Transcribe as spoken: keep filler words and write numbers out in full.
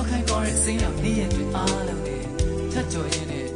ခိုင်ကောင်းတဲ့စိမ်းရောင်နေ့ရက်တွေအားလုံးနဲ့ထပ်ကြော်ရင်းနဲ့